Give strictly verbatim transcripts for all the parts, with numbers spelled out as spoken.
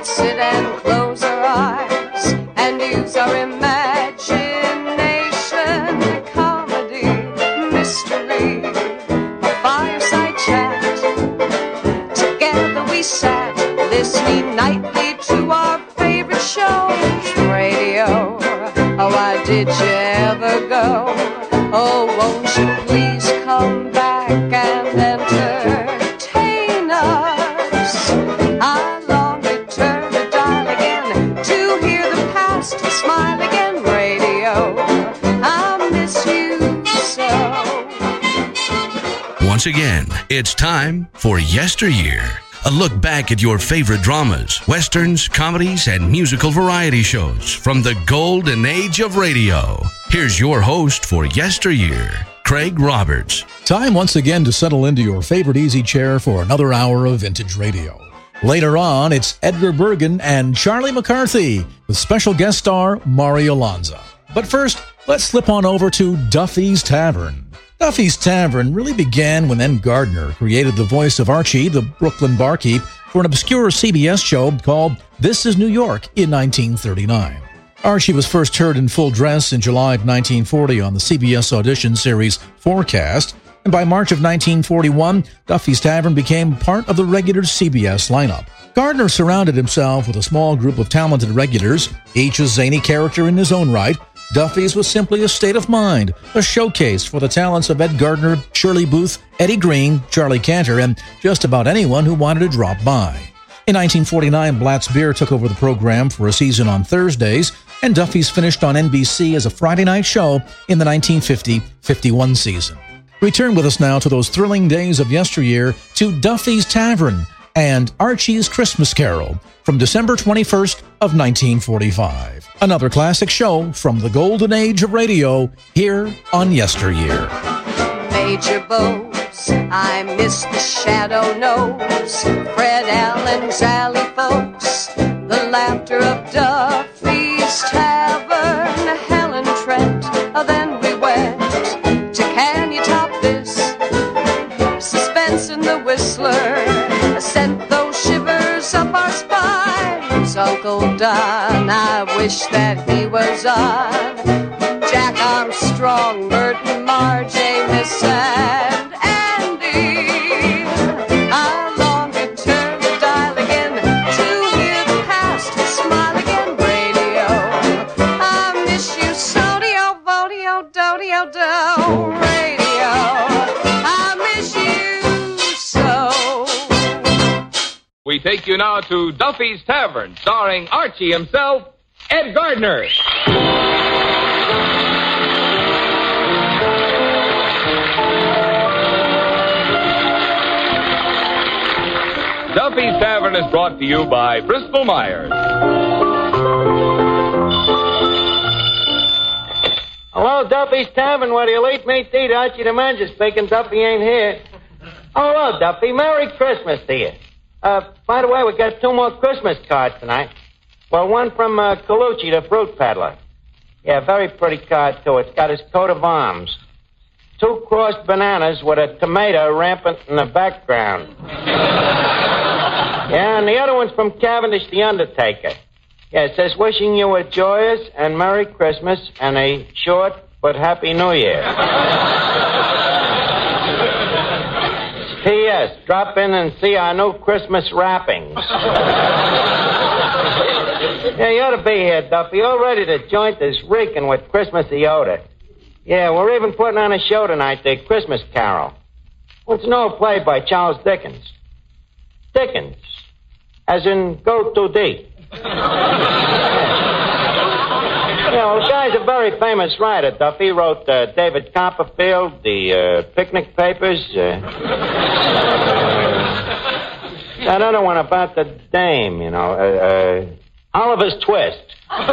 we sit and close our eyes and use our imagination. Comedy, mystery, a fireside chat. Together we sat, listening nightly to our favorite shows. Radio, oh, why did you ever go? Oh, won't you please come back and entertain us? I long to turn the dial again to hear the past smile again. Radio, I miss you so. Once again, it's time for Yesteryear. A look back at your favorite dramas, westerns, comedies, and musical variety shows from the golden age of radio. Here's your host for Yesteryear, Craig Roberts. Time once again to settle into your favorite easy chair for another hour of vintage radio. Later on, it's Edgar Bergen and Charlie McCarthy with special guest star Mario Lanza. But first, let's slip on over to Duffy's Tavern. Duffy's Tavern really began when Ed Gardner created the voice of Archie, the Brooklyn barkeep, for an obscure C B S show called This Is New York in nineteen thirty-nine. Archie was first heard in full dress in July of nineteen forty on the C B S audition series Forecast, and by March of nineteen forty-one, Duffy's Tavern became part of the regular C B S lineup. Gardner surrounded himself with a small group of talented regulars, each a zany character in his own right. Duffy's was simply a state of mind, a showcase for the talents of Ed Gardner, Shirley Booth, Eddie Green, Charlie Cantor, and just about anyone who wanted to drop by. In nineteen forty-nine, Blatz Beer took over the program for a season on Thursdays, and Duffy's finished on N B C as a Friday night show in the nineteen fifty fifty-one season. Return with us now to those thrilling days of yesteryear to Duffy's Tavern and Archie's Christmas Carol from December twenty-first of nineteen forty-five. Another classic show from the golden age of radio here on Yesteryear. Major Bose, I miss the shadow nose, Fred Allen's alley folks, the laughter of Duffy's Tavern, Helen Trent, then we went to Can You Top This? Suspense in the Whistler sent those shivers up our spines. Uncle Don, I wish that he was on. Jack Armstrong, Burton, Marjay, Miss and Andy. I long to turn the dial again to hear the past smile again. Radio, I miss you so. Dio, vodio, dodio, do. Radio, I miss you so. We take you now to Duffy's Tavern, starring Archie himself, Ed Gardner. Duffy's Tavern is brought to you by Bristol Myers. Hello, Duffy's Tavern. What do you late meet eat? Archie the manager speaking. Duffy ain't here. Oh, hello, Duffy. Merry Christmas to you. Uh, by the way, we got two more Christmas cards tonight. Well, one from uh, Colucci, the fruit peddler. Yeah, very pretty card, too. It's got his coat of arms. Two crossed bananas with a tomato rampant in the background. Yeah, and the other one's from Cavendish, the Undertaker. Yeah, it says, wishing you a joyous and Merry Christmas and a short but Happy New Year. P S. Drop in and see our new Christmas wrappings. Yeah, you ought to be here, Duffy. Already the joint is reeking with Christmassy odor. Yeah, we're even putting on a show tonight, the Christmas Carol. Well, it's an old play by Charles Dickens. Dickens. As in, go too deep. Yeah, well, the guy's a very famous writer, Duffy. He wrote uh, David Copperfield, the uh, Picnic Papers. Uh, that other one about the dame, you know, uh, uh, Oliver's Twist.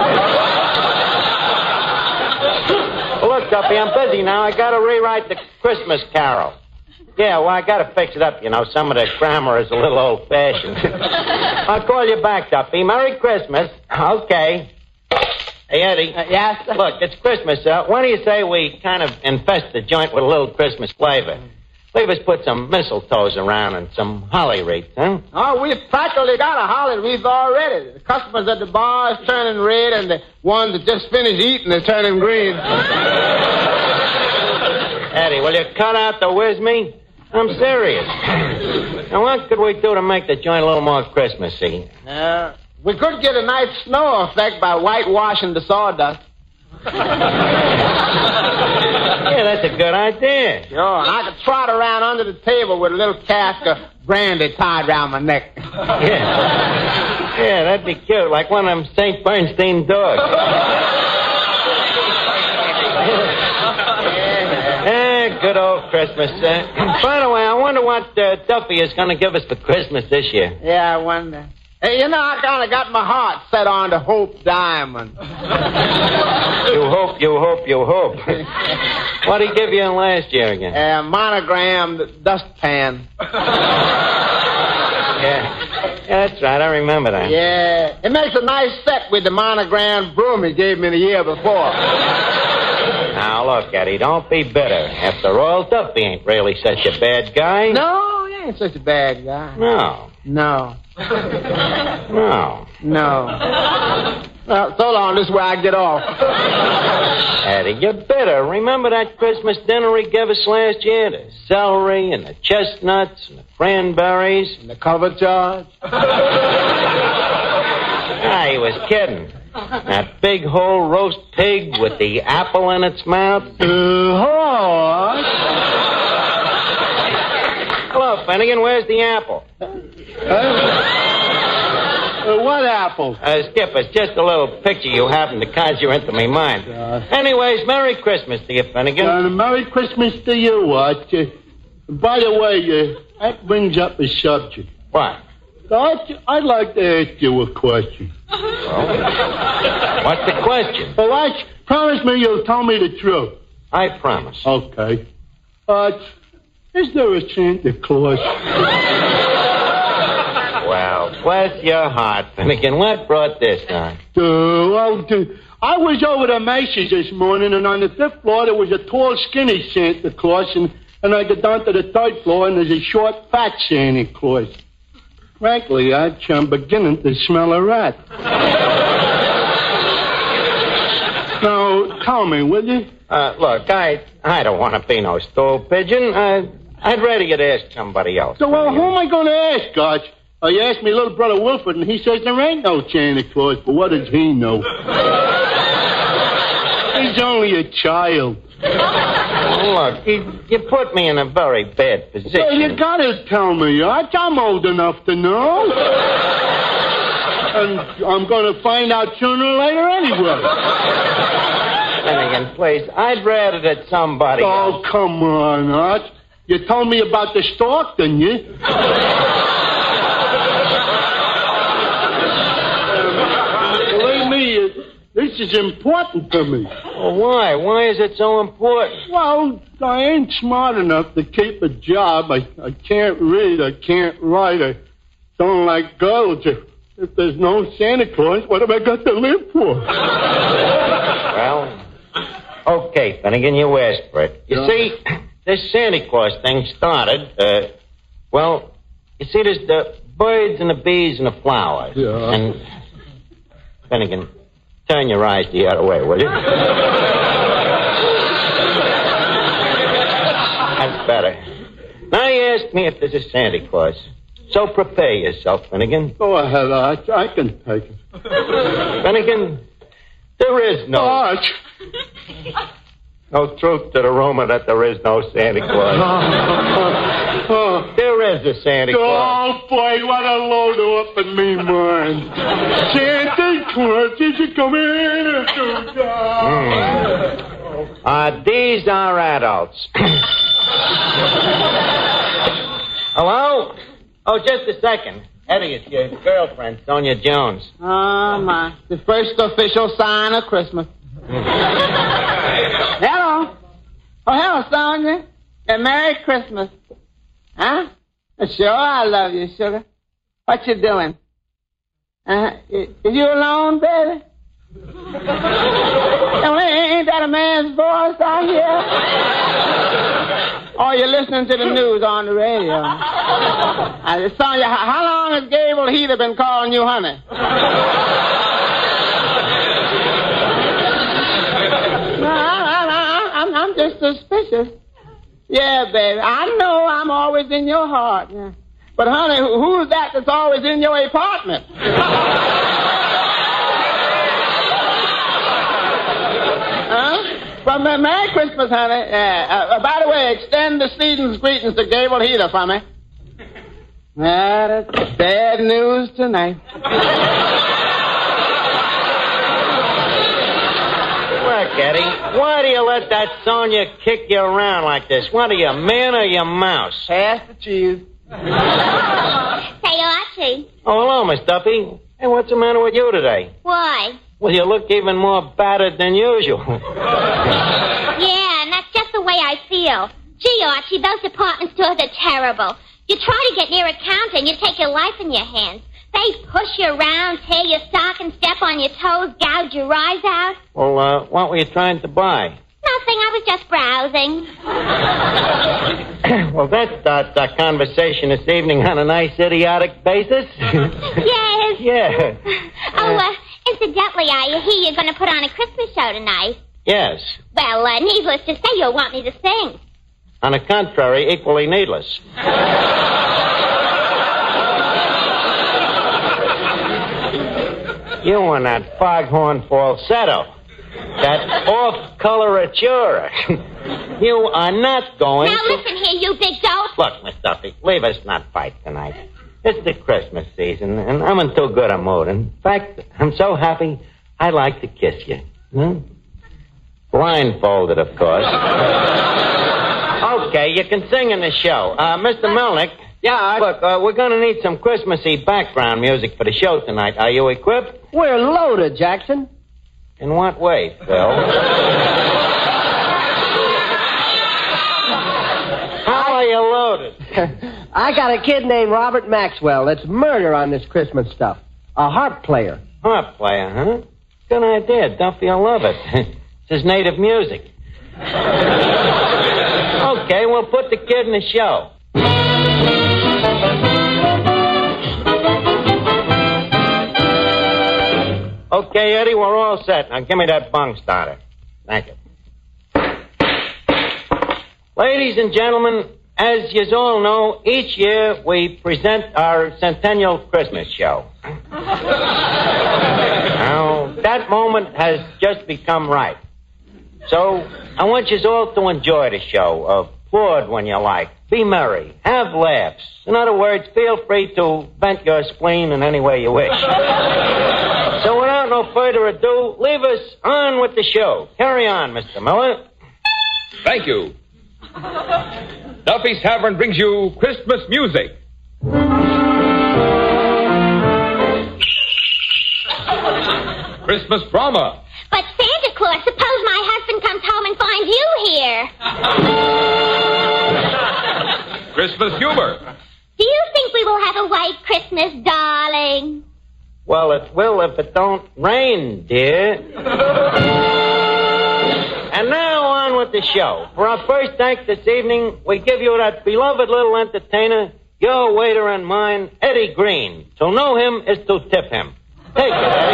Well, look, Duffy, I'm busy now. I got to rewrite the Christmas Carol. Yeah, well, I got to fix it up, you know. Some of the grammar is a little old-fashioned. I'll call you back, Duffy. Merry Christmas. Okay. Hey, Eddie. Uh, yes? Look, it's Christmas. Uh, why do you say we kind of infest the joint with a little Christmas flavor? At leave us put some mistletoes around and some holly wreaths, huh? Oh, we've practically got a holly wreath already. The customers at the bar is turning red, and the ones that just finished eating are turning green. Eddie, will you cut out the whiz me? I'm serious. Now, what could we do to make the joint a little more Christmassy? Uh, we could get a nice snow effect by whitewashing the sawdust. Yeah, that's a good idea. Sure, and I could trot around under the table with a little cask of brandy tied around my neck. Yeah. Yeah, that'd be cute, like one of them Saint Bernstein dogs. Eh, good old Christmas. Uh, by the way, I wonder what uh, Duffy is going to give us for Christmas this year. Yeah, I wonder. Hey, you know, I kind of got my heart set on the Hope Diamond. You hope, you hope, you hope. What'd he give you in last year again? A uh, monogrammed dustpan. Yeah. Yeah, that's right. I remember that. Yeah. It makes a nice set with the monogrammed broom he gave me the year before. Now, look, Eddie, don't be bitter. After all, Duffy ain't really such a bad guy. No, he ain't such a bad guy. No. No. No. No. Well, so long. This is where I get off. Eddie, you're bitter. Remember that Christmas dinner he gave us last year? The celery and the chestnuts and the cranberries. And the cover charge? Ah, he was kidding. That big whole roast pig with the apple in its mouth. Uh, Hello, Finnegan. Where's the apple? uh, uh, what apple? Uh, Skip, it's just a little picture you have in the conjure into my mind. Uh, Anyways, Merry Christmas to you, Finnegan. Uh, Merry Christmas to you, Arch. Uh, by the way, uh, that brings up a subject. What? Arch, I'd like to ask you a question. Well, what's the question? Well, Arch, promise me you'll tell me the truth. I promise. Okay. Arch, is there a Santa Claus? Well, bless your heart, Finnegan. What brought this on? Uh, well, uh, I was over to Macy's this morning, and on the fifth floor there was a tall, skinny Santa Claus, and, and I got down to the third floor, and there's a short, fat Santa Claus. Frankly, Arch, I'm beginning to smell a rat. Now, tell me, will you? Uh, look, I I don't want to be no stool pigeon. Uh, I'd rather you'd ask somebody else. So, well, who am I going to ask, Arch? Uh, you asked me little brother Wilford, and he says there ain't no Santa Claus, but what does he know? He's only a child. Look, you, you put me in a very bad position. Well, you got to tell me, Arch. I'm old enough to know. And I'm going to find out sooner or later anyway. Finnegan, please, I'd rather that somebody Oh, else... come on, Arch. You told me about the stork, didn't you? Believe me, it, this is important to me. Well, why? Why is it so important? Well, I ain't smart enough to keep a job. I, I can't read. I can't write. I don't like girls. If, if there's no Santa Claus, what have I got to live for? Well, okay, Finnegan, you asked for it. You Yeah. see, this Santa Claus thing started, uh, well, you see, there's the birds and the bees and the flowers. Yeah. And, Finnegan, turn your eyes the other way, will you? That's better. Now you ask me if there's a Santa Claus. So prepare yourself, Finnegan. Go ahead, Arch. I can take it. Finnegan, there is no... Arch. No truth to the rumor that there is no Santa Claus. Oh, There is a Santa Claus. oh, boy, what a load up in me mind. Santa Claus is coming to town. Uh, these are adults. Hello? Oh, just a second. Eddie, it's your girlfriend, Sonia Jones. Oh, my. The first official sign of Christmas. Hello. Oh, hello, Sonia. And Merry Christmas. Huh? Sure, I love you, sugar. What you doing? Uh, is you alone, baby? Oh, ain't that a man's voice out here? Or you're listening to the news on the radio. Uh, Sonia, how long has Gable Heather been calling you honey? No, I, I, I'm, I'm just suspicious. Yeah, baby, I know I'm always in your heart. Yeah. But, honey, who's that that's always in your apartment? Huh? Well, Merry Christmas, honey. Yeah. Uh, by the way, extend the season's greetings to Gable Heather for me. That's bad news tonight. Look, Eddie, why do you let that Sonia kick you around like this? What are you, man or you mouse? Pass the cheese. Hey, Archie. Oh, hello, Miss Duffy. Hey, what's the matter with you today? Why? Well, you look even more battered than usual. Yeah, and that's just the way I feel. Gee, Archie, those department stores are terrible. You try to get near a counter and you take your life in your hands. They push you around, tear your sock and step on your toes, gouge your eyes out. Well, uh, what were you trying to buy? Nothing, I was just browsing. Well, that starts our conversation this evening on a nice idiotic basis. Yes. Yeah. Oh, uh, incidentally, I hear you're going to put on a Christmas show tonight. Yes. Well, uh, needless to say, you'll want me to sing. On the contrary, equally needless. You and that foghorn falsetto. That off-coloratura. You are not going Now to... listen here, you big dope. Look, Miss Duffy, leave us not fight tonight. It's the Christmas season, and I'm in too good a mood. In fact, I'm so happy, I'd like to kiss you. Hmm? Blindfolded, of course. Okay, you can sing in the show. Uh, Mister Melnick. Yeah, Look, uh, we're going to need some Christmassy background music for the show tonight. Are you equipped? we're loaded, Jackson. In what way, Phil? How are you loaded? I got a kid named Robert Maxwell that's murder on this Christmas stuff. A harp player. Harp player, huh? Good idea. Duffy will love it. It's his native music. Okay, we'll put the kid in the show. Okay, Eddie, we're all set. Now give me that bung starter. Thank you. Ladies and gentlemen, as you all know, each year we present our centennial Christmas show. Now, that moment has just become right. So, I want you all to enjoy the show. Applaud when you like. Be merry. Have laughs. In other words, feel free to vent your spleen in any way you wish. So, without no further ado, leave us on with the show. Carry on, Mister Miller. Thank you. Duffy's Tavern brings you Christmas music. Christmas drama. But Santa Claus, suppose my husband comes home and finds you here. Christmas humor. Do you think we will have a white Christmas, darling? Well, it will if it don't rain, dear. And now on with the show. For our first act this evening, we give you that beloved little entertainer, your waiter and mine, Eddie Green. To know him is to tip him. Take it, Eddie.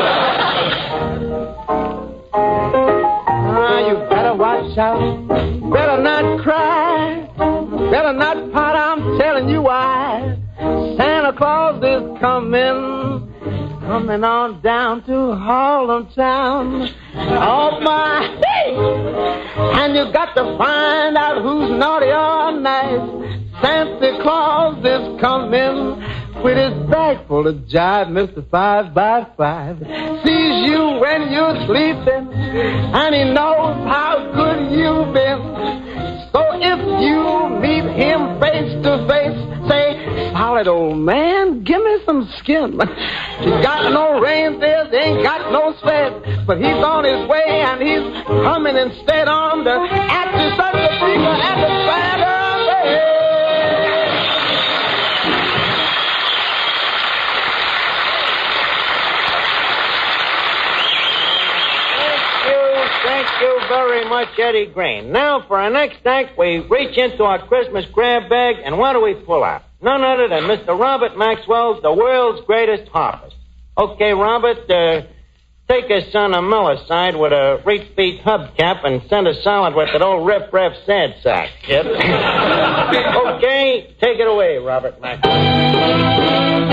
Ah, you better watch out. Better not cry. Better not pout. I'm telling you why. Santa Claus is coming. Coming on down to Harlem Town. Oh, my. And you got to find out who's naughty or nice. Santa Claus is coming with his bag full of jive, Mister Five by Five. Sees you when you're sleeping, and he knows how good you've been. So if you meet him face to face, say, solid old man, give me some skin. He's got no reindeers, ain't got no sled, but he's on his way and he's coming instead on the after such a freaker at the Santa Fe. Thank you very much, Eddie Green. Now, for our next act, we reach into our Christmas grab bag, and what do we pull out? None other than Mister Robert Maxwell's The World's Greatest Harpist. Okay, Robert, uh, take us on a Miller side with a reach-beat hubcap and send us solid with that old riff-raff sad sack, kid. Okay, take it away, Robert Maxwell.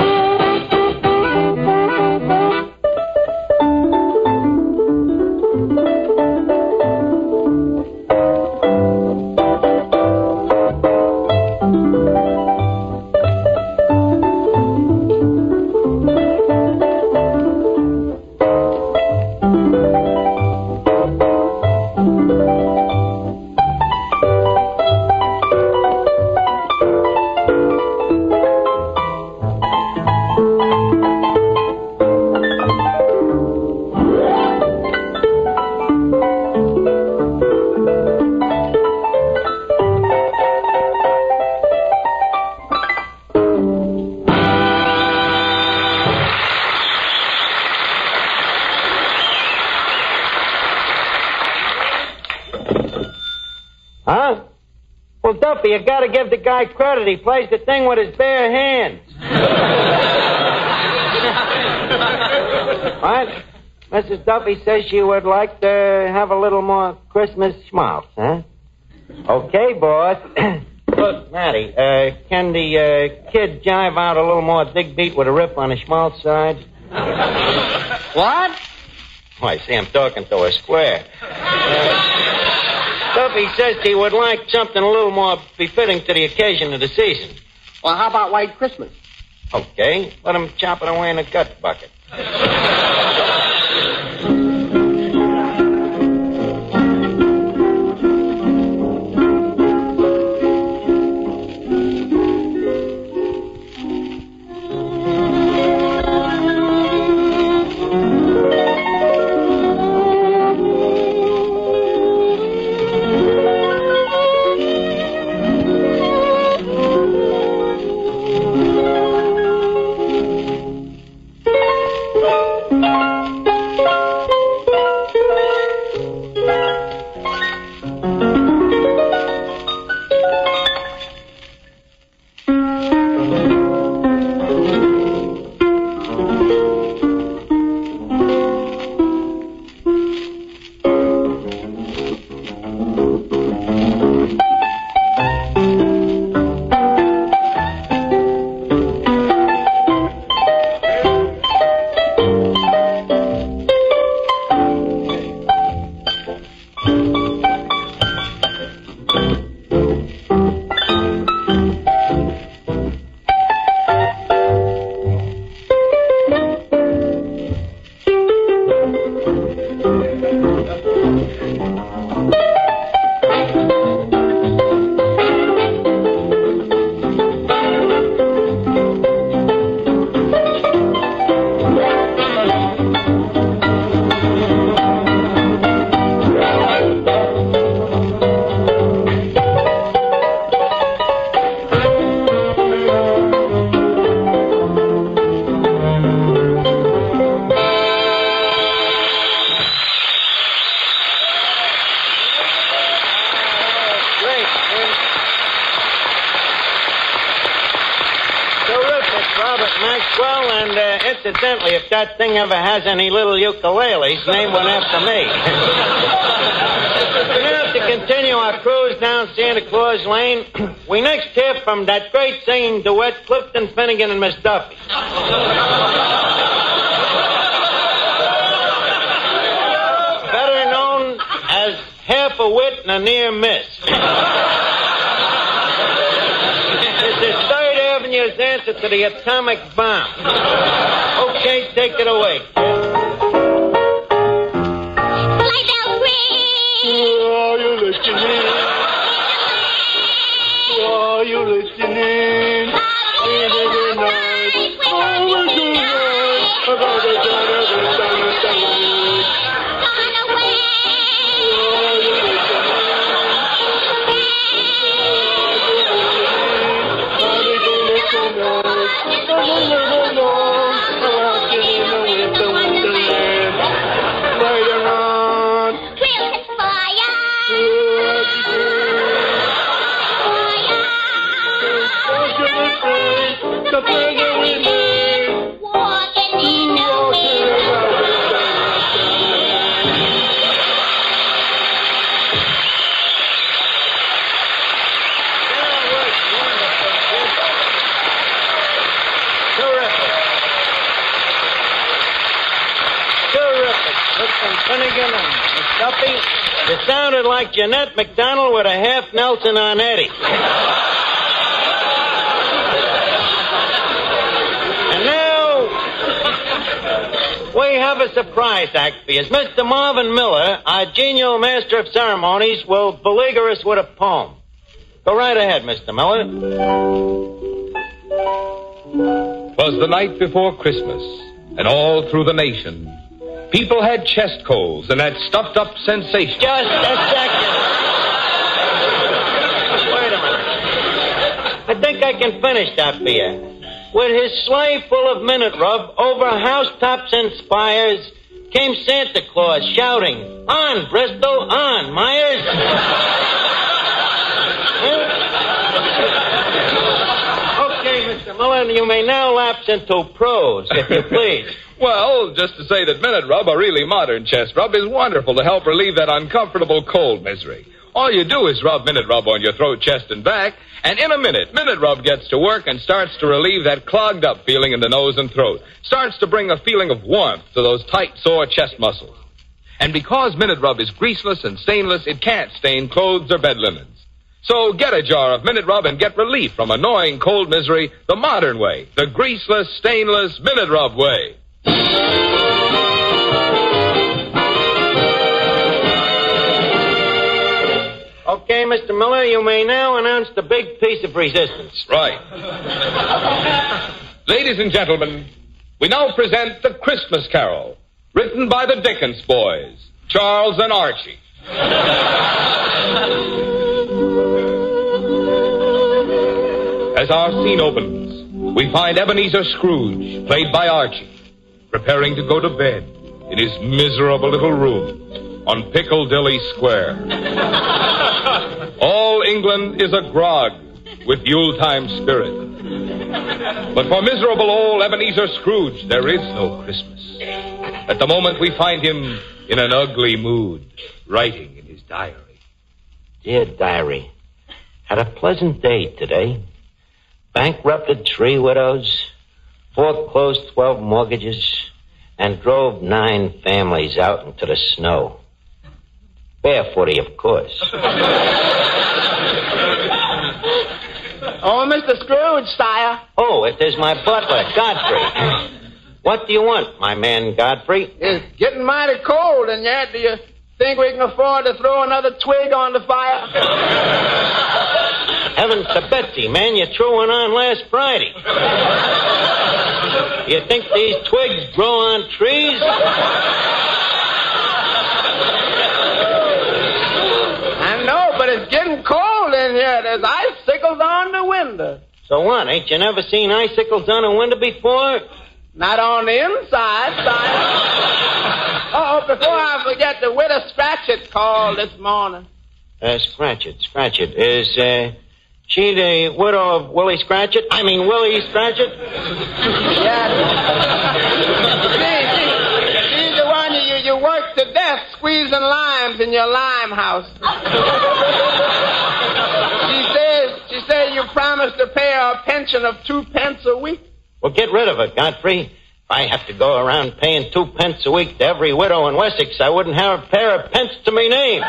Huh? Well, Duffy, you gotta give the guy credit. He plays the thing with his bare hands. What? Missus Duffy says she would like to have a little more Christmas schmaltz, huh? Okay, boss. Look, Matty, uh, can the uh, kid jive out a little more dig beat with a riff on the schmaltz side? What? Why, see, I'm talking to a square. Uh, Duffy says he would like something a little more befitting to the occasion of the season. Well, how about White Christmas? Okay, let him chop it away in a gut bucket. Incidentally, if that thing ever has any little ukuleles, name one after me. Now, to continue our cruise down Santa Claus Lane, we next hear from that great singing duet, Clifton Finnegan and Miss Duffy. Better known as half a wit and a near miss. This is Third Avenue's answer to the atomic bomb. Okay, take it away. Sleigh bells ring. Oh, you listening? Oh, you listening? Every night. Oh, we're tonight. About the dawn of the sun of the light. Gone away. Oh, you listening? Oh, you listening? Oh, you listening? and Finnegan and Miss Duffy. You sounded like Jeanette MacDonald with a half Nelson on Eddie. And now, we have a surprise act for you. Mister Marvin Miller, our genial master of ceremonies, will beleaguer us with a poem. Go right ahead, Mister Miller. 'Twas the night before Christmas, and all through the nation, people had chest colds and that stuffed-up sensation. Just a second. Wait a minute. I think I can finish that for you. With his sleigh full of minute rub over housetops and spires came Santa Claus shouting, "On, Bristol, on, Myers." Okay, Mister Miller, you may now lapse into prose, if you please. Well, just to say that Minute Rub, a really modern chest rub, is wonderful to help relieve that uncomfortable cold misery. All you do is rub Minute Rub on your throat, chest, and back, and in a minute, Minute Rub gets to work and starts to relieve that clogged up feeling in the nose and throat. Starts to bring a feeling of warmth to those tight, sore chest muscles. And because Minute Rub is greaseless and stainless, it can't stain clothes or bed linens. So get a jar of Minute Rub and get relief from annoying cold misery the modern way, the greaseless, stainless Minute Rub way. Okay, Mister Miller, you may now announce the big piece of resistance. Right. Ladies and gentlemen, we now present The Christmas Carol, written by the Dickens boys, Charles and Archie. As our scene opens, we find Ebenezer Scrooge, played by Archie, preparing to go to bed in his miserable little room on Piccadilly Square. All England is agog with Yuletime spirit. But for miserable old Ebenezer Scrooge, there is no Christmas. At the moment, we find him in an ugly mood, writing in his diary. Dear diary, had a pleasant day today. Bankrupted three widows, foreclosed twelve mortgages, and drove nine families out into the snow. Barefooty, of course. Oh, Mister Scrooge, sire. Oh, it is my butler, Godfrey. What do you want, my man Godfrey? It's getting mighty cold, and yet do you think we can afford to throw another twig on the fire? Heavens to Betsy, man, you threw one on last Friday. You think these twigs grow on trees? I know, but it's getting cold in here. There's icicles on the window. So what, ain't you never seen icicles on a window before? Not on the inside, sire. Oh, before I forget, the widow Scratchit called this morning. Uh, Scratchit, Scratchit. Is, uh, she the widow of Willie Scratchit? I mean, Willie Scratchit? Yeah. See, she, she's the one you, you work to death squeezing limes in your lime house. She says, she says you promised to pay her a pension of two pence a week. Well, get rid of it, Godfrey. If I have to go around paying two pence a week to every widow in Wessex, I wouldn't have a pair of pence to me name.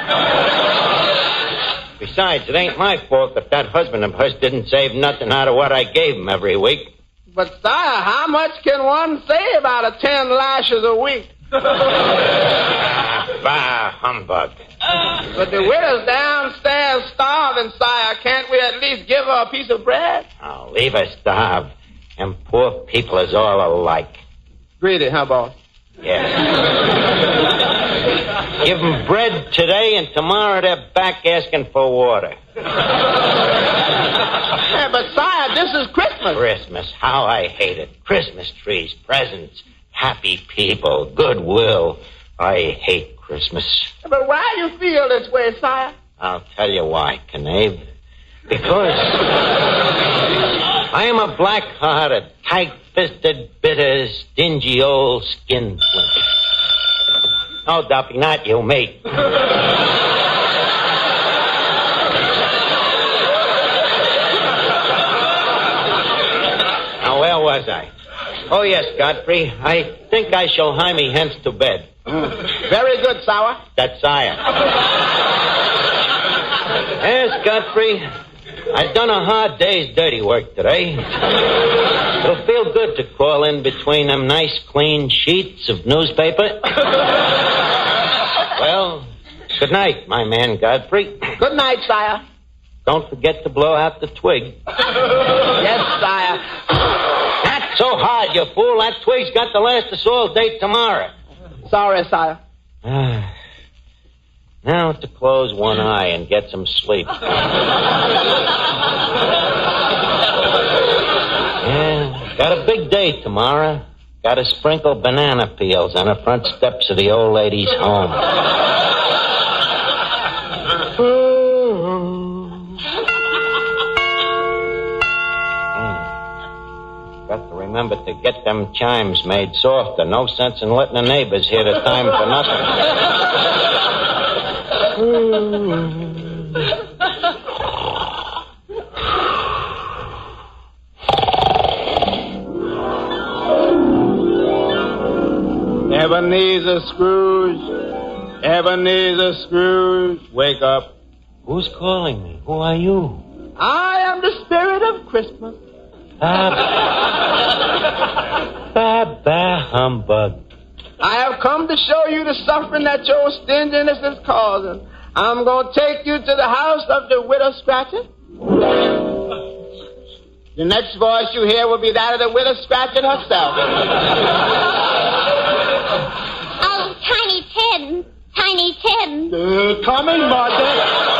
Besides, it ain't my fault if that husband of hers didn't save nothing out of what I gave him every week. But, sire, how much can one save out of ten lashes a week? Ah, bah, humbug. But the widow's downstairs starving, sire. Can't we at least give her a piece of bread? Oh, leave her starve. And poor people is all alike. Greedy, huh, boss? Yeah. Give them bread today, and tomorrow they're back asking for water. Yeah, but, sire, this is Christmas. Christmas, how I hate it. Christmas trees, presents, happy people, goodwill. I hate Christmas. But why you feel this way, sire? I'll tell you why, Knave. Because I am a black-hearted, tight-fisted, bitter, stingy old skinflint. No, Duffy, not you, me. Now, where was I? Oh, yes, Godfrey. I think I shall hie me hence to bed. Very good, Sour. That's Sire. Yes, Godfrey. I've done a hard day's dirty work today. It'll feel good to crawl in between them nice, clean sheets of newspaper. Well, good night, my man Godfrey. Good night, Sire. Don't forget to blow out the twig. Yes, Sire. Not so hard, you fool. That twig's got to last us all day tomorrow. Sorry, Sire. Now to close one eye and get some sleep. Yeah, got a big day tomorrow. Got to sprinkle banana peels on the front steps of the old lady's home. Got to remember to get them chimes made softer. No sense in letting the neighbors hear the time for nothing. Ebenezer Scrooge. Ebenezer Scrooge. Wake up. Who's calling me? Who are you? I am the spirit of Christmas. Bah, bah, bah, humbug. I have come to show you the suffering that your stinginess is causing. I'm going to take you to the house of the widow Scratchit. The next voice you hear will be that of the widow Scratchit herself. Oh, Tiny Tim. Tiny Tim. Uh, coming, Martha.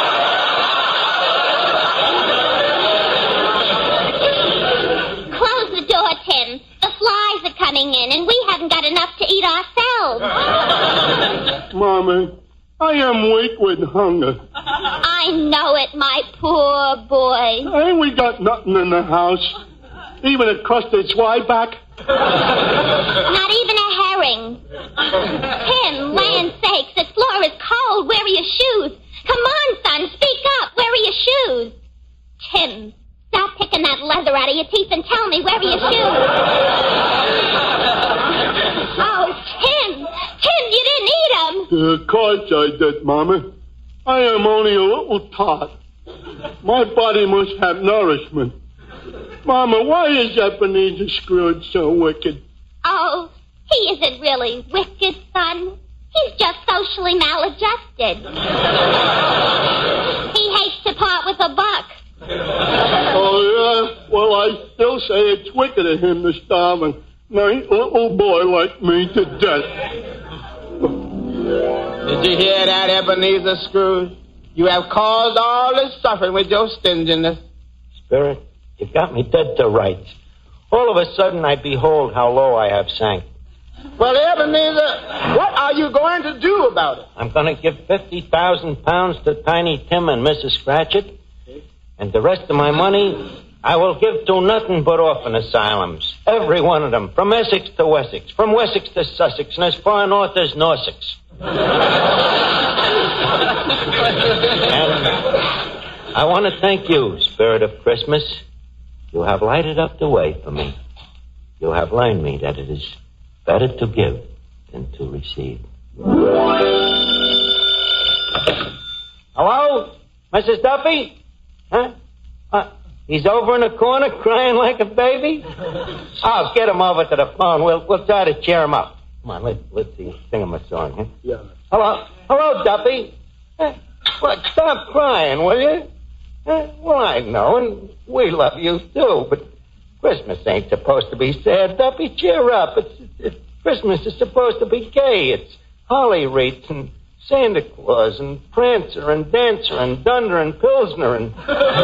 Close the door, Tim. The flies are coming in, and we haven't got enough to eat ourselves. Mommy, I am weak with hunger. I know it, my poor boy. Ain't we got nothing in the house? Even a crusted swieback? Not even a herring. Tim, land sakes, the floor is cold. Where are your shoes? Come on, son, speak up. Where are your shoes? Tim, stop picking that leather out of your teeth and tell me, where are your shoes? Oh, Tim, Tim, you didn't eat them. Of course I did, Mama. I am only a little tot. My body must have nourishment. Mama, why is Ebenezer Scrooge so wicked? Oh, he isn't really wicked, son. He's just socially maladjusted. He hates to part with a buck. Oh, yeah? Well, I still say it's wicked of him to starve a nice little boy like me to death. Did you hear that, Ebenezer Scrooge? You have caused all this suffering with your stinginess. Spirit, you got me dead to rights. All of a sudden, I behold how low I have sank. Well, Ebenezer, what are you going to do about it? I'm going to give fifty thousand pounds to Tiny Tim and Missus Scratchit, and the rest of my money I will give to nothing but orphan asylums. Every one of them, from Essex to Wessex, from Wessex to Sussex, and as far north as Norsex. And I want to thank you, Spirit of Christmas. You have lighted up the way for me. You have learned me that it is better to give than to receive. Hello? Missus Duffy? Huh? Uh, he's over in the corner crying like a baby? Oh, get him over to the phone. We'll we'll try to cheer him up. Come on, let, let's see. Sing him a song, huh? Yeah. Hello? Hello, Duffy? Uh, well, stop crying, will you? Uh, well, I know, and we love you, too, but Christmas ain't supposed to be sad, Duffy. Cheer up. It's, it's Christmas is supposed to be gay. It's holly wreaths and Santa Claus and Prancer and Dancer and Dunder and Pilsner and...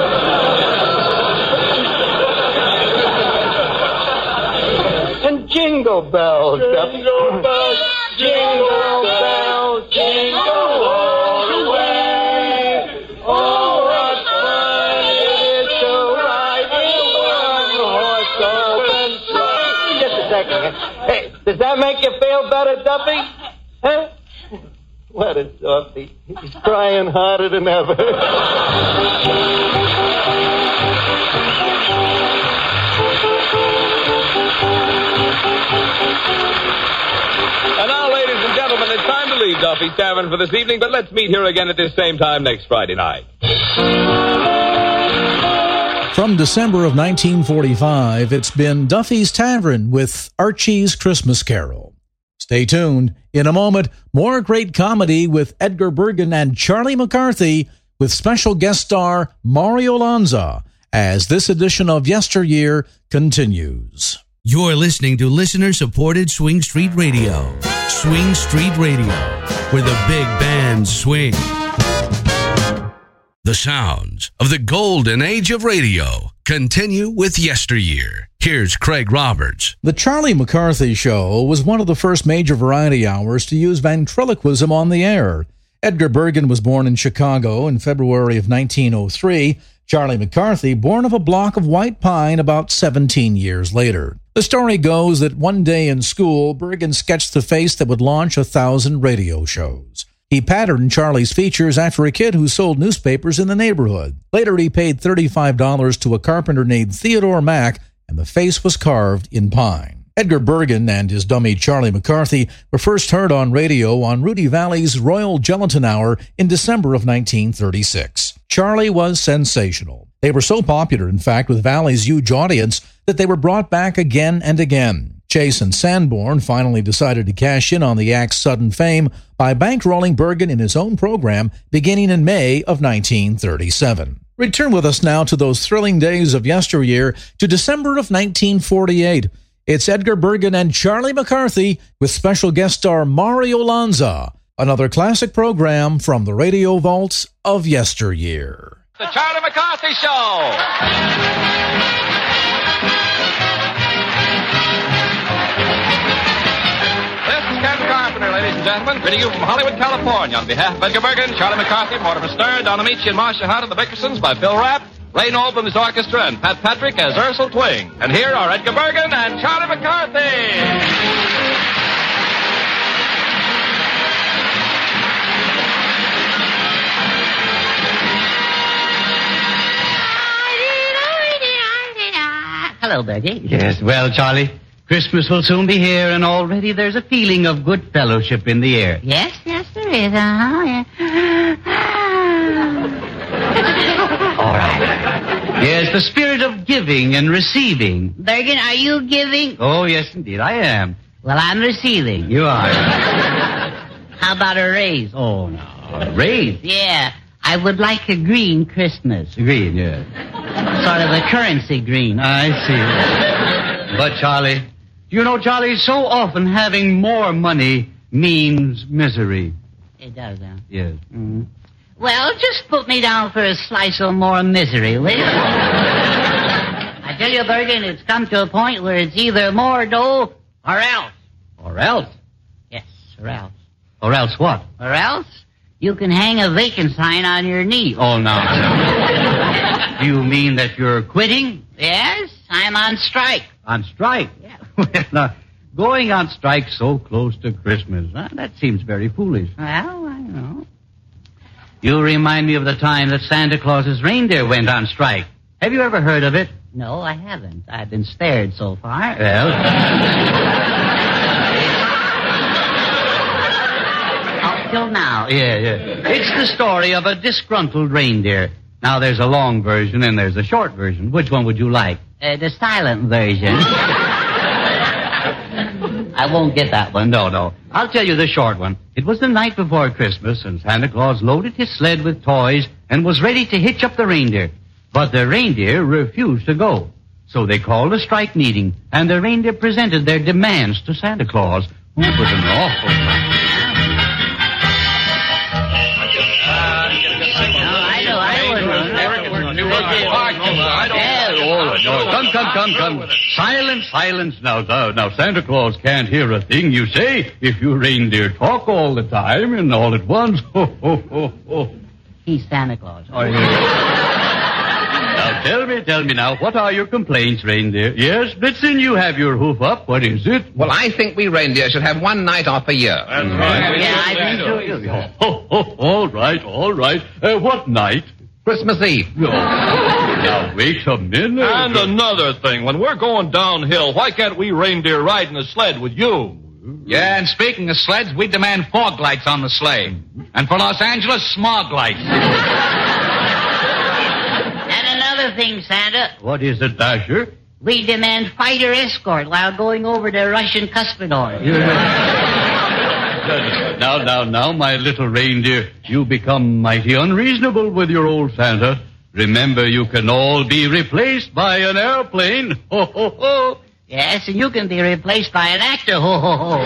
and Jingle Bells, Duffy. Jingle bells, Jingle bells, jingle all the way. Oh, what fun it is to ride in one-horse open sleigh. Just a second. Hey, does that make you feel better, Duffy? Huh? What a softy. He's crying harder than ever. And now, ladies and gentlemen, leave Duffy's Tavern for this evening, but let's meet here again at this same time next Friday night. From December of nineteen forty-five, it's been Duffy's Tavern with Archie's Christmas Carol. Stay tuned. In a moment, more great comedy with Edgar Bergen and Charlie McCarthy with special guest star Mario Lanza as this edition of Yesteryear continues. You're listening to listener-supported Swing Street Radio. Swing Street Radio, where the big bands swing. The sounds of the golden age of radio continue with Yesteryear. Here's Craig Roberts. The Charlie McCarthy Show was one of the first major variety hours to use ventriloquism on the air. Edgar Bergen was born in Chicago in February of nineteen oh three. Charlie McCarthy, born of a block of white pine about seventeen years later. The story goes that one day in school, Bergen sketched the face that would launch a thousand radio shows. He patterned Charlie's features after a kid who sold newspapers in the neighborhood. Later, he paid thirty-five dollars to a carpenter named Theodore Mack, and the face was carved in pine. Edgar Bergen and his dummy Charlie McCarthy were first heard on radio on Rudy Valley's Royal Gelatin Hour in December of nineteen thirty-six. Charlie was sensational. They were so popular, in fact, with Valley's huge audience that they were brought back again and again. Chase and Sanborn finally decided to cash in on the act's sudden fame by bankrolling Bergen in his own program beginning in May of nineteen thirty-seven. Return with us now to those thrilling days of yesteryear to December of nineteen forty-eight. It's Edgar Bergen and Charlie McCarthy with special guest star Mario Lanza, another classic program from the radio vaults of yesteryear. The Charlie McCarthy Show! Ladies and gentlemen, greeting you from Hollywood, California. On behalf of Edgar Bergen, Charlie McCarthy, Mortimer Stern, Don Amici, and Marcia Hunt of the Bickersons by Bill Rapp, Ray Noble and his orchestra, and Pat Patrick as Ursel Twing. And here are Edgar Bergen and Charlie McCarthy. Hello, Bergie. Yes, well, Charlie, Christmas will soon be here, and already there's a feeling of good fellowship in the air. Yes, yes, there is. Uh-huh. Yeah. All right. Yes, the spirit of giving and receiving. Bergen, are you giving? Oh, yes, indeed, I am. Well, I'm receiving. You are. How about a raise? Oh, no. A raise? Yeah. I would like a green Christmas. Green, yes. Sort of a currency green. I see. But, Charlie, you know, Charlie, so often having more money means misery. It does, huh? Yes. Mm-hmm. Well, just put me down for a slice of more misery, will you? I tell you, Bergen, it's come to a point where it's either more dough or else. Or else? Yes, or else. Or else what? Or else you can hang a vacant sign on your knee. Oh, no. Do you mean that you're quitting? Yes, I'm on strike. On strike? Yeah. Well, now, going on strike so close to Christmas, huh? That seems very foolish. Well, I know. You remind me of the time that Santa Claus's reindeer went on strike. Have you ever heard of it? No, I haven't. I've been spared so far. Well... Up till now. Yeah, yeah. It's the story of a disgruntled reindeer. Now, there's a long version and there's a short version. Which one would you like? Uh, the silent version. I won't get that one. No, no. I'll tell you the short one. It was the night before Christmas, and Santa Claus loaded his sled with toys and was ready to hitch up the reindeer. But the reindeer refused to go. So they called a strike meeting, and the reindeer presented their demands to Santa Claus. Oh, it was an awful night. Come, come, come, come. Silence, silence. Now, now, now, Santa Claus can't hear a thing you say if you reindeer talk all the time and all at once. Ho, ho, ho, ho. He's Santa Claus. Oh, yeah. Now, tell me, tell me now, what are your complaints, reindeer? Yes, Blitzen, you have your hoof up. What is it? Well, I think we reindeer should have one night off a year. That's right. Yeah, I think so. Oh, oh, oh, all right, all right. Uh, what night? Christmas Eve. Oh. Now, wait a minute. And another thing, when we're going downhill, why can't we reindeer ride in a sled with you? Yeah, and speaking of sleds, we demand fog lights on the sleigh. And for Los Angeles, smog lights. And another thing, Santa. What is it, Dasher? We demand fighter escort while going over the Russian cuspidor. Now, now, now, my little reindeer, you become mighty unreasonable with your old Santa. Remember, you can all be replaced by an airplane. Ho, ho, ho. Yes, and you can be replaced by an actor. Ho, ho, ho.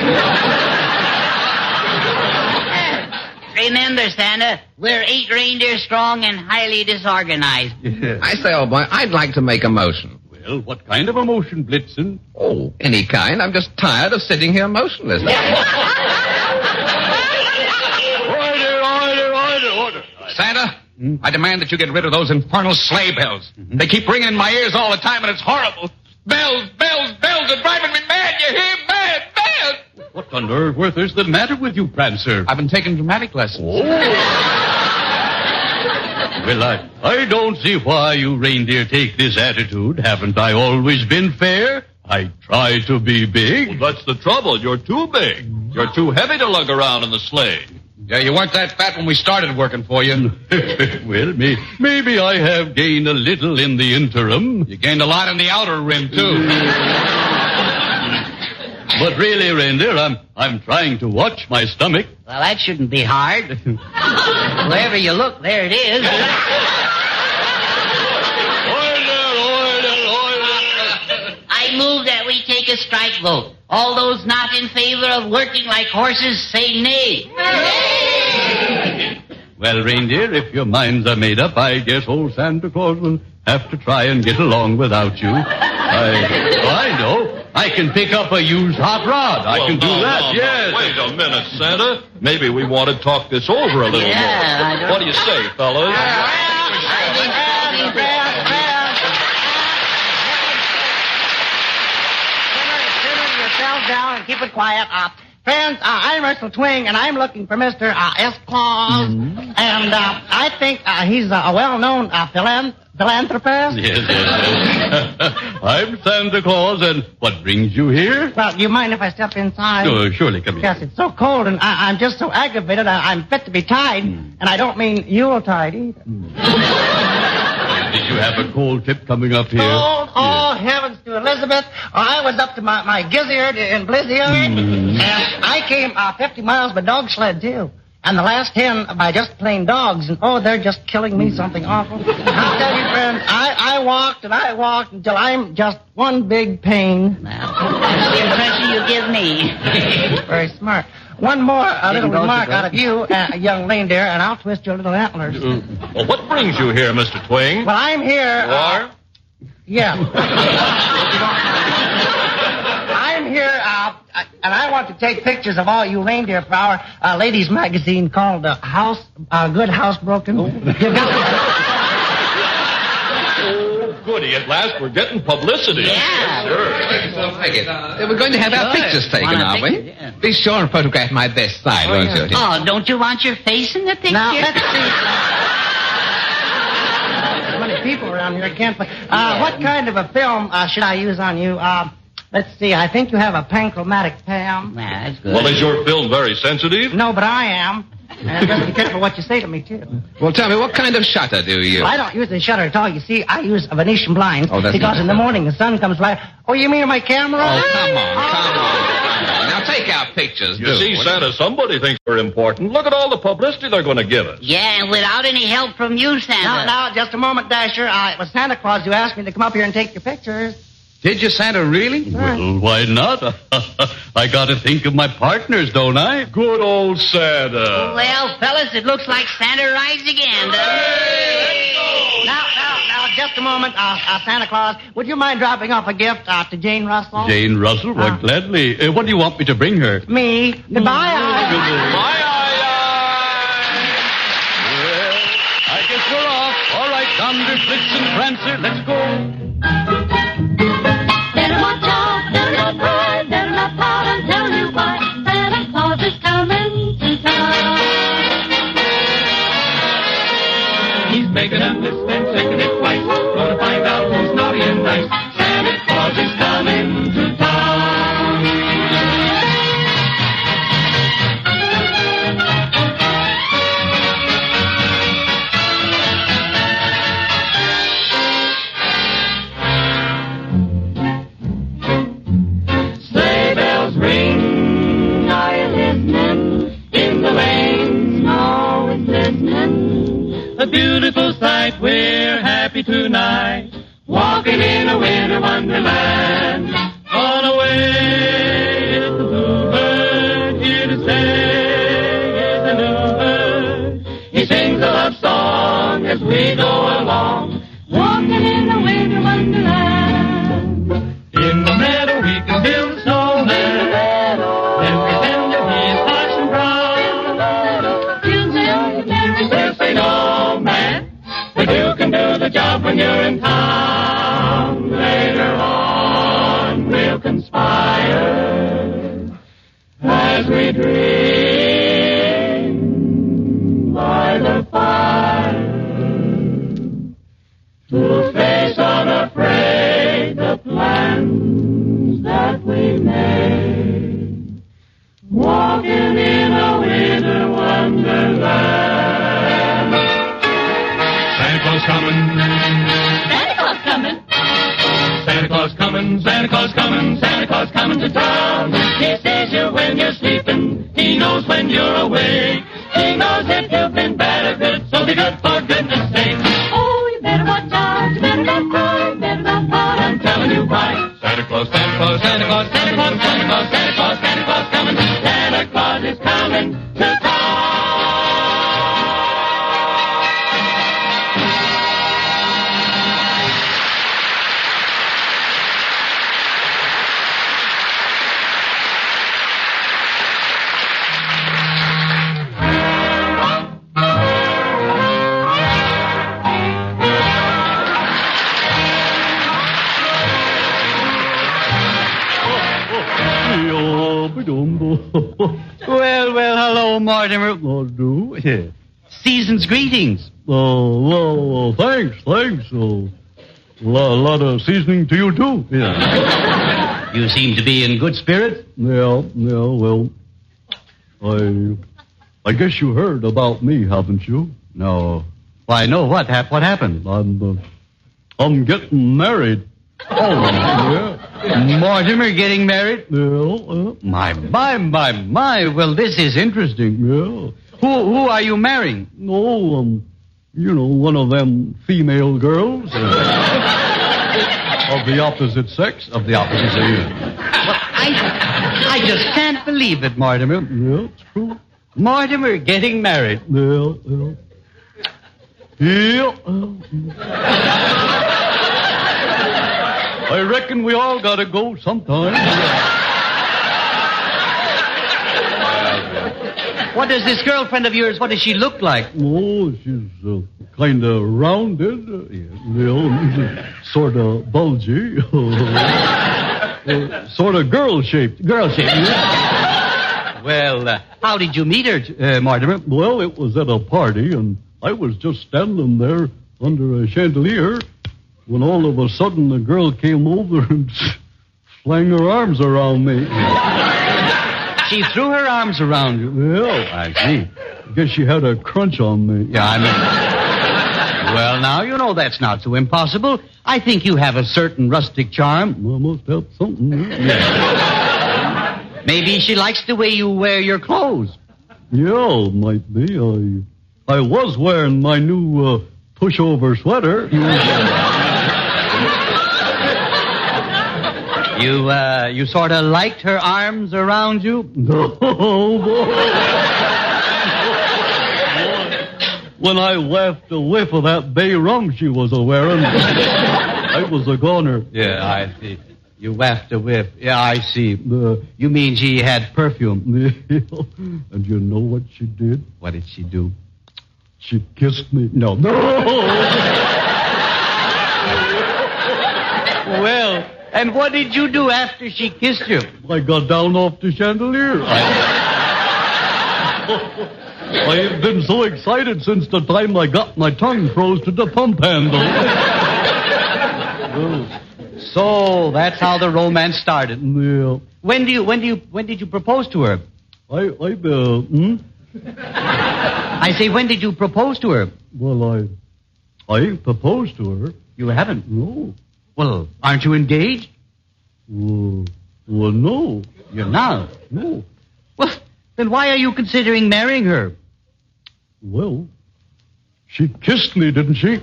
Remember, Santa, we're eight reindeer strong and highly disorganized. I say, old boy, I'd like to make a motion. Well, what kind of a motion, Blitzen? Oh, any kind. I'm just tired of sitting here motionless. Order, order, order, order. Santa, hmm? I demand that you get rid of those infernal sleigh bells. Mm-hmm. They keep ringing in my ears all the time, and it's horrible. Bells, bells, bells are driving me mad. You hear? Mad, mad. What on earth is the matter with you, Prancer? I've been taking dramatic lessons. Oh. Well, I, I don't see why you reindeer take this attitude. Haven't I always been fair? I try to be big. Well, that's the trouble. You're too big. You're too heavy to lug around in the sleigh. Yeah, you weren't that fat when we started working for you. Well, may, maybe I have gained a little in the interim. You gained a lot in the outer rim, too. But really, reindeer, I'm, I'm trying to watch my stomach. Well, that shouldn't be hard. Wherever you look, there it is. Order, order, order. I move that we take a strike vote. All those not in favor of working like horses say nay. Nay! Well, reindeer, if your minds are made up, I guess old Santa Claus will have to try and get along without you. I, oh, I know. I can pick up a used hot rod. I well, can do no, that, no, yes. No. Wait a minute, Santa. Maybe we want to talk this over a little yeah, more. What do you say, fellas? Yourself down and keep it quiet. Uh, friends, uh, I'm Russell Twing, and I'm looking for Mister Uh, S. Claus. Mm-hmm. And uh, I think uh, he's uh, a well-known uh, philan- philanthropist. Yes, yes, yes. I'm Santa Claus, and what brings you here? Well, do you mind if I step inside? Oh, surely, come here. Yes, it's so cold, and I- I'm just so aggravated. I- I'm fit to be tied, mm. and I don't mean Yuletide either. Mm. Did you have a cold trip coming up here? Cold? Oh, yes. Heavens to Elizabeth. I was up to my, my gizzard in Blizzard, mm. and I came uh, fifty miles by dog sled, too. And the last ten by just plain dogs, and oh, they're just killing me something awful. I'll tell you, friends, I, I walked and I walked until I'm just one big pain. That's the impression you give me. Very smart. One more uh, little remark out of you, uh, young reindeer, and I'll twist your little antlers. Uh, well, what brings you here, Mister Twing? Well, I'm here. You are? Uh, yeah. I'm here, uh, and I want to take pictures of all you reindeer for our uh, ladies' magazine called uh, House, uh, Good Housebroken. Oh. Oh, goody. At last, we're getting publicity. Yeah. Sure. Take it. We're going to have our pictures taken, aren't we? Yeah. Be sure and photograph my best side, oh, won't yeah. you? Oh, don't you want your face in the picture? Now, let's see. There's many people around here. I can't play. Uh, yeah. What kind of a film uh, should I use on you? Uh, let's see. I think you have a panchromatic Pam. Nah, that's good. Well, is your film very sensitive? No, but I am. And just be careful what you say to me, too. Well, tell me, what kind of shutter do you use? Well, I don't use a shutter at all. You see, I use a Venetian blinds. Oh, that's because in the morning the sun comes right... Oh, you mean my camera? Oh, come on, come on. Now, take our pictures, You do. see, Santa, somebody thinks we're important. Look at all the publicity they're going to give us. Yeah, and without any help from you, Santa. Now, now, just a moment, Dasher. Uh, it was Santa Claus who asked me to come up here and take your pictures. Did you, Santa, really? Well, why not? I got to think of my partners, don't I? Good old Santa. Well, fellas, it looks like Santa rides again, doesn't it? Now, now, now, just a moment, uh, uh, Santa Claus. Would you mind dropping off a gift uh, to Jane Russell? Jane Russell? Why, uh, gladly. Uh, what do you want me to bring her? Me. Goodbye, Goodbye, Well, I guess we're off. All right, Donder, Blitzen, Prancer, let's go. Better watch out, better not cry, better not pout, and tell you why. Santa Claus is coming to town. He's making a list and checking it twice, gonna find out who's naughty and nice. Santa Claus is coming to town. beautiful sight. We're happy tonight, walking in a winter wonderland. On a way is the bluebird, here to stay is the new bird. He sings a love song as we go along, walking in a winter wonderland. In the meadow we can build a snowman. Then pretend that he is Parson Brown. Children, Merry birthday, no man, but you can do the job when you're in town. Later on we'll conspire as we dream by the fire to face unafraid the plans that we made, walking in a winter wonderland. Santa Claus coming, Santa Claus coming, Santa Claus coming, Santa Claus coming, Santa Claus coming to town. He sees you when you're sleeping, he knows when you're awake, he knows if you've been bad or good, so be good for goodness sake. Oh, you better watch out, you better not cry, you better not pout, I'm telling you why. Santa Claus, Santa Claus, Santa Claus, Santa Claus, Santa Claus, Santa Claus, Santa Claus coming, Santa Claus is coming to town. Well, well, hello, Mortimer. Oh, do? Yeah. Season's greetings. Oh, well, well, thanks, thanks. Oh, a lot, a lot of seasoning to you, too. Yeah. You seem to be in good spirits. Yeah, yeah, well, I, I guess you heard about me, haven't you? No. Why, no, what, hap- what happened? I'm, uh, I'm getting married. Oh, yeah. Mortimer getting married? Yeah, yeah. My, my, my, my. Well, this is interesting. Yeah. Who, who are you marrying? Oh, um, you know, one of them female girls. Uh, of the opposite sex. Of the opposite sex. Well, I, I just can't believe it, Mortimer. Yeah, it's true. Mortimer getting married. Yeah, yeah. Yeah. I reckon we all gotta go sometime. What does this girlfriend of yours, what does she look like? Oh, she's uh, kind of rounded, uh, you know, sort of bulgy, uh, sort of girl-shaped. Girl-shaped. Well, uh, how did you meet her, uh, Mortimer? Well, it was at a party, and I was just standing there under a chandelier when all of a sudden the girl came over and flung her arms around me. She threw her arms around you? Yeah. I see. I guess she had a crunch on me. Yeah, I mean... Well, now, you know that's not so impossible. I think you have a certain rustic charm. I must have something. Yeah. Maybe she likes the way you wear your clothes. Yeah, might be. I, I was wearing my new uh, pushover sweater. You, uh, you sort of liked her arms around you? No, boy. When I wafted a whiff of that bay rum she was a-wearing, I was a goner. Yeah, I see. You wafted a whiff. Yeah, I see. Uh, you mean she had perfume? And you know what she did? What did she do? She kissed me. No. No! Well... And what did you do after she kissed you? I got down off the chandelier. I have been so excited since the time I got my tongue froze to the pump handle. So that's how the romance started. Yeah. When do you? When do you? When did you propose to her? I, I, uh, hmm? I say, when did you propose to her? Well, I, I proposed to her. You haven't? No. Well, aren't you engaged? Well, well, no. You're not? No. Well, then why are you considering marrying her? Well, She kissed me, didn't she?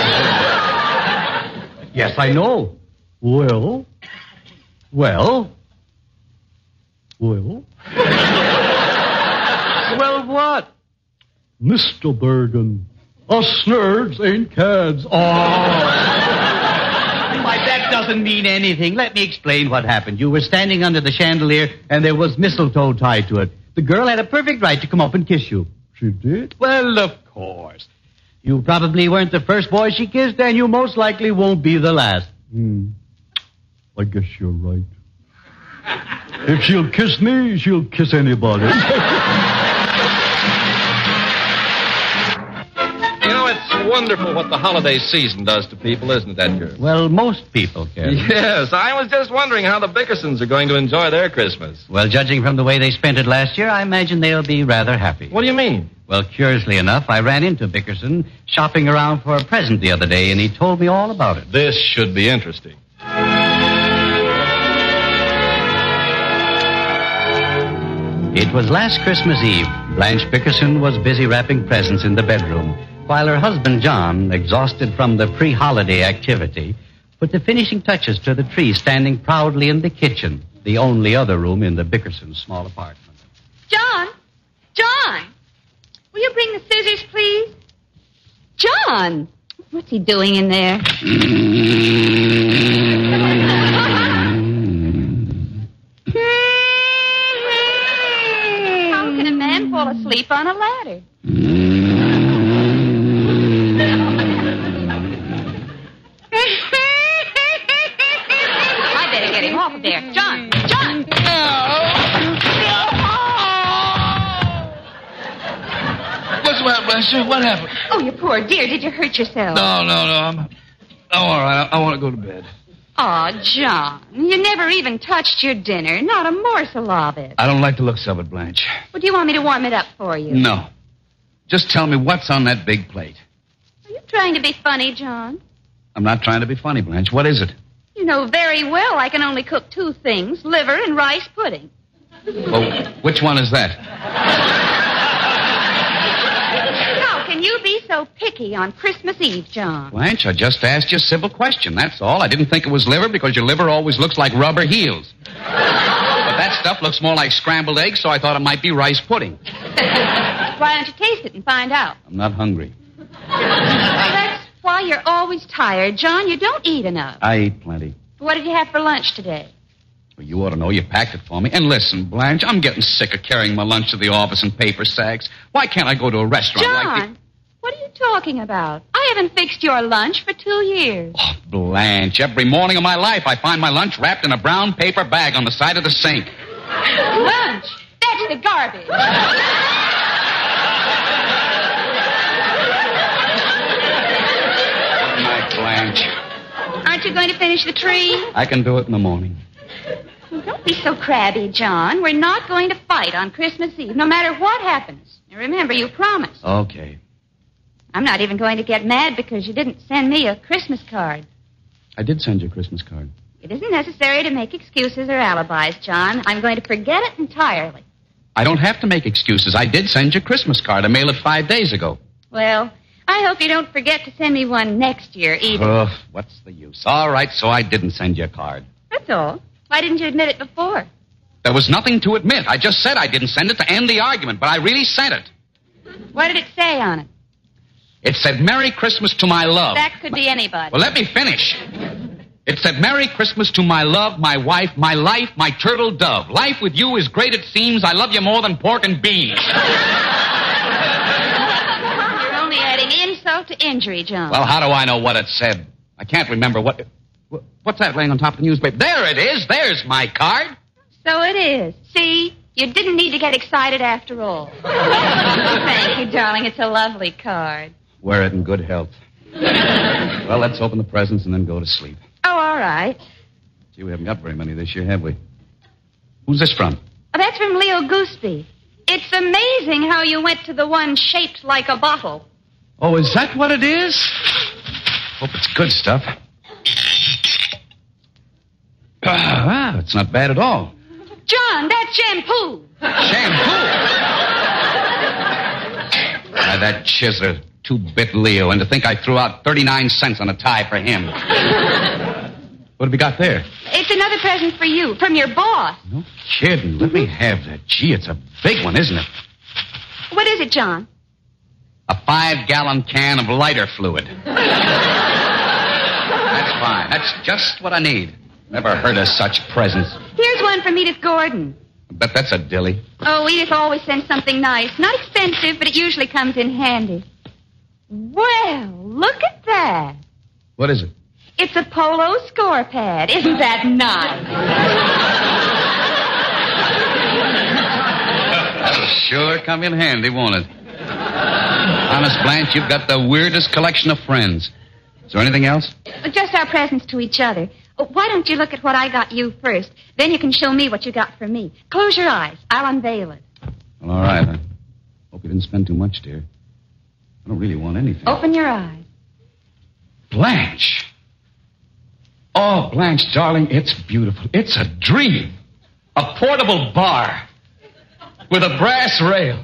Yes, I know. Well? Well? Well? Well, what? Mister Bergen, us nerds ain't cads. Oh. Why, that doesn't mean anything. Let me explain what happened. You were standing under the chandelier, and there was mistletoe tied to it. The girl had a perfect right to come up and kiss you. She did? Well, of course. You probably weren't the first boy she kissed, and you most likely won't be the last. Hmm. I guess you're right. If she'll kiss me, she'll kiss anybody. You know, it's wonderful what the holiday season does to people, isn't it, Edgar? Well, most people can. Yes, I was just wondering how the Bickersons are going to enjoy their Christmas. Well, judging from the way they spent it last year, I imagine they'll be rather happy. What do you mean? Well, curiously enough, I ran into Bickerson shopping around for a present the other day, and he told me all about it. This should be interesting. It was last Christmas Eve. Blanche Bickerson was busy wrapping presents in the bedroom, while her husband, John, exhausted from the pre-holiday activity, put the finishing touches to the tree standing proudly in the kitchen, the only other room in the Bickerson small apartment. John! John! Will you bring the scissors, please? John! What's he doing in there? How can a man fall asleep on a ladder? I better get him off of there. John! John! What's the matter, Lester? What happened? Oh, you poor dear. Did you hurt yourself? No, no, no. I'm, I'm all right. I, I want to go to bed. Oh, John, you never even touched your dinner. Not a morsel of it. I don't like the looks of it, Blanche. Well, do you want me to warm it up for you? No. Just tell me what's on that big plate. Are you trying to be funny, John? I'm not trying to be funny, Blanche. What is it? You know very well I can only cook two things, liver and rice pudding. Oh, which one is that? How can you be so picky on Christmas Eve, John? Blanche, I just asked you a simple question, that's all. I didn't think it was liver because your liver always looks like rubber heels. But that stuff looks more like scrambled eggs, so I thought it might be rice pudding. Why don't you taste it and find out? I'm not hungry. That's why you're always tired, John. You don't eat enough. I eat plenty. What did you have for lunch today? Well, you ought to know. You packed it for me. And listen, Blanche, I'm getting sick of carrying my lunch to the office in paper sacks. Why can't I go to a restaurant John, like the... what are you talking about? I haven't fixed your lunch for two years. Oh, Blanche, every morning of my life I find my lunch wrapped in a brown paper bag on the side of the sink. Lunch? That's the garbage. Good night, Blanche. Aren't you going to finish the tree? I can do it in the morning. Don't be so crabby, John. We're not going to fight on Christmas Eve, no matter what happens. Now, remember, you promised. Okay. I'm not even going to get mad because you didn't send me a Christmas card. I did send you a Christmas card. It isn't necessary to make excuses or alibis, John. I'm going to forget it entirely. I don't have to make excuses. I did send you a Christmas card. I mailed it five days ago. Well, I hope you don't forget to send me one next year either. Ugh, what's the use? All right, so I didn't send you a card. That's all. Why didn't you admit it before? There was nothing to admit. I just said I didn't send it to end the argument, but I really sent it. What did it say on it? It said, Merry Christmas to my love. That could be anybody. Well, let me finish. It said, Merry Christmas to my love, my wife, my life, my turtle dove. Life with you is great, it seems. I love you more than pork and beans. You're only adding insult to injury, John. Well, how do I know what it said? I can't remember what... What's that laying on top of the newspaper? There it is. There's my card. So it is. See? You didn't need to get excited after all. Thank you, darling. It's a lovely card. Wear it in good health. Well, let's open the presents and then go to sleep. Oh, all right. Gee, we haven't got very many this year, have we? Who's this from? Oh, that's from Leo Gooseby. It's amazing how you went to the one shaped like a bottle. Oh, is that what it is? Hope it's good stuff. Ah, it's not bad at all. John, that's shampoo. Shampoo? Why, that chiseler two-bit Leo, and to think I threw out thirty-nine cents on a tie for him. What have we got there? It's another present for you, from your boss. No kidding. Let me have that. Gee, it's a big one, isn't it? What is it, John? A five-gallon can of lighter fluid. That's fine. That's just what I need. Never heard of such presents. Here's one from Edith Gordon. I bet that's a dilly. Oh, Edith always sends something nice. Not expensive, but it usually comes in handy. Well, look at that. What is it? It's a polo score pad. Isn't that nice? That'll sure come in handy, won't it? Honest, Blanche, you've got the weirdest collection of friends. Is there anything else? Just our presents to each other. Why don't you look at what I got you first? Then you can show me what you got for me. Close your eyes. I'll unveil it. Well, all right. I hope you didn't spend too much, dear. I don't really want anything. Open your eyes. Blanche. Oh, Blanche, darling, it's beautiful. It's a dream. A portable bar with a brass rail.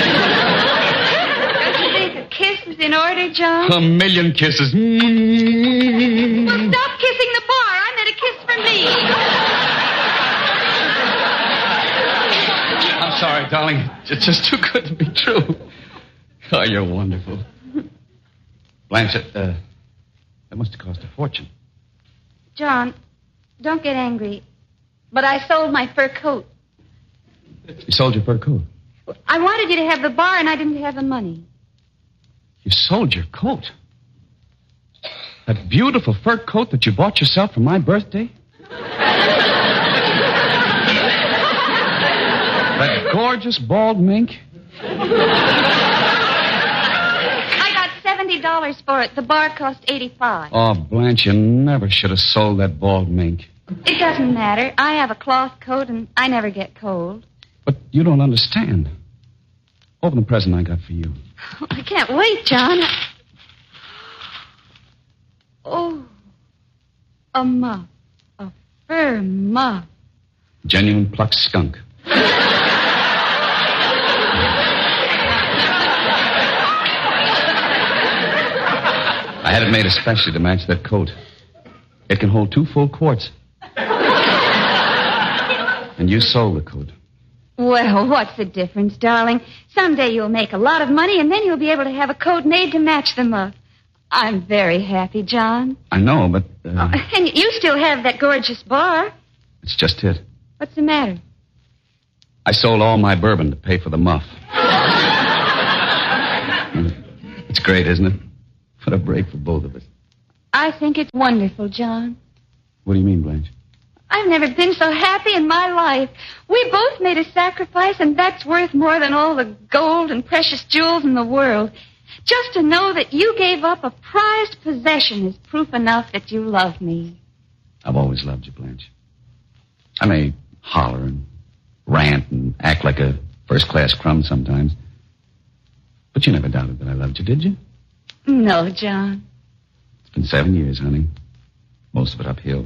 Don't you think a kiss is in order, John? A million kisses. Well, stop kissing the bar. I meant a kiss for me. I'm sorry, darling. It's just too good to be true. Oh, you're wonderful. Blanche, uh, that must have cost a fortune. John, don't get angry, but I sold my fur coat. You sold your fur coat? I wanted you to have the bar, and I didn't have the money. You sold your coat? That beautiful fur coat that you bought yourself for my birthday? That gorgeous bald mink? I got seventy dollars for it. The bar cost eighty-five. Oh, Blanche, you never should have sold that bald mink. It doesn't matter. I have a cloth coat, and I never get cold. But you don't understand. Open the present I got for you. Oh, I can't wait, John. Oh, a muff. A fur muff. Genuine plucked skunk. I had it made especially to match that coat. It can hold two full quarts. And you sold the coat. Well, what's the difference, darling? Someday you'll make a lot of money, and then you'll be able to have a coat made to match the muff. I'm very happy, John. I know, but... Uh, Oh, and you still have that gorgeous bar. It's just it. What's the matter? I sold all my bourbon to pay for the muff. It's great, isn't it? What a break for both of us. I think it's wonderful, John. What do you mean, Blanche? I've never been so happy in my life. We both made a sacrifice, and that's worth more than all the gold and precious jewels in the world. Just to know that you gave up a prized possession is proof enough that you love me. I've always loved you, Blanche. I may holler and rant and act like a first-class crumb sometimes. But you never doubted that I loved you, did you? No, John. It's been seven years, honey. Most of it uphill.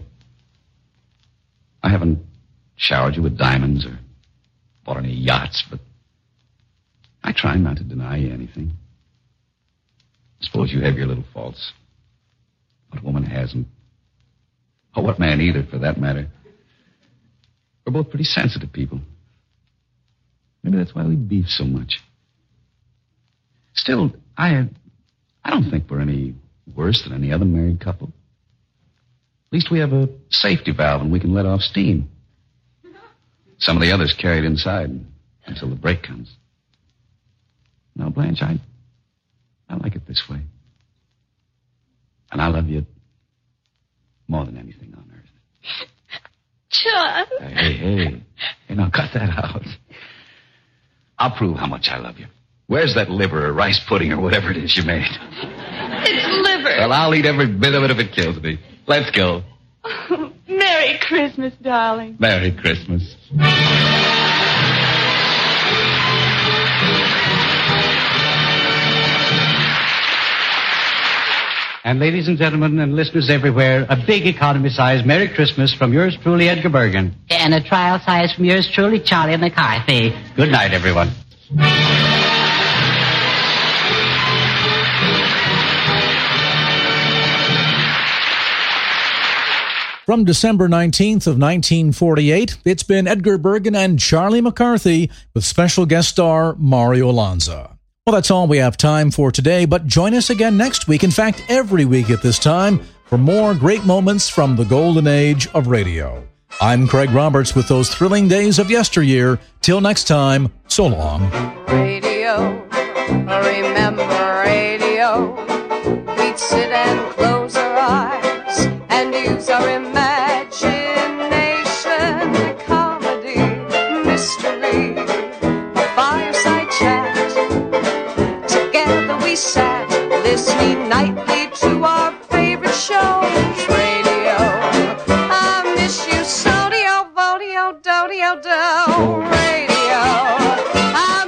I haven't showered you with diamonds or bought any yachts, but I try not to deny you anything. I suppose you have your little faults. What woman hasn't? Or what man either, for that matter. We're both pretty sensitive people. Maybe that's why we beef so much. Still, I, I don't think we're any worse than any other married couple. At least we have a safety valve and we can let off steam. Some of the others carry it inside until the break comes. Now, Blanche, I, I like it this way. And I love you more than anything on earth. John. Hey, hey. Hey, now cut that out. I'll prove how much I love you. Where's that liver or rice pudding or whatever it is you made? It's liver. Well, I'll eat every bit of it if it kills me. Let's go. Oh, Merry Christmas, darling. Merry Christmas. And ladies and gentlemen and listeners everywhere, a big economy size Merry Christmas from yours truly, Edgar Bergen. And a trial size from yours truly, Charlie McCarthy. Good night, everyone. From December nineteenth of nineteen forty-eight, it's been Edgar Bergen and Charlie McCarthy with special guest star Mario Lanza. Well, that's all we have time for today, but join us again next week, in fact, every week at this time, for more great moments from the golden age of radio. I'm Craig Roberts with those thrilling days of yesteryear. Till next time, so long. Radio, remember radio. We'd sit and close our eyes and use our imagination. Comedy, mystery, a fireside chat. Together we sat, listening nightly to our